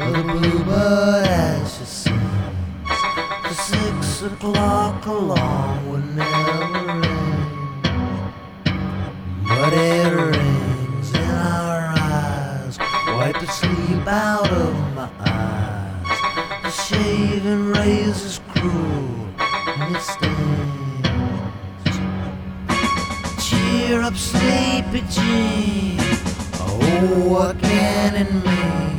The bluebird as she sings, the 6 o'clock alarm would never ring, but it rings in our eyes, wipe the sleep out of my eyes. The shaving razor's cruel and it stings. Cheer up, sleepy Jean, oh, what can it mean?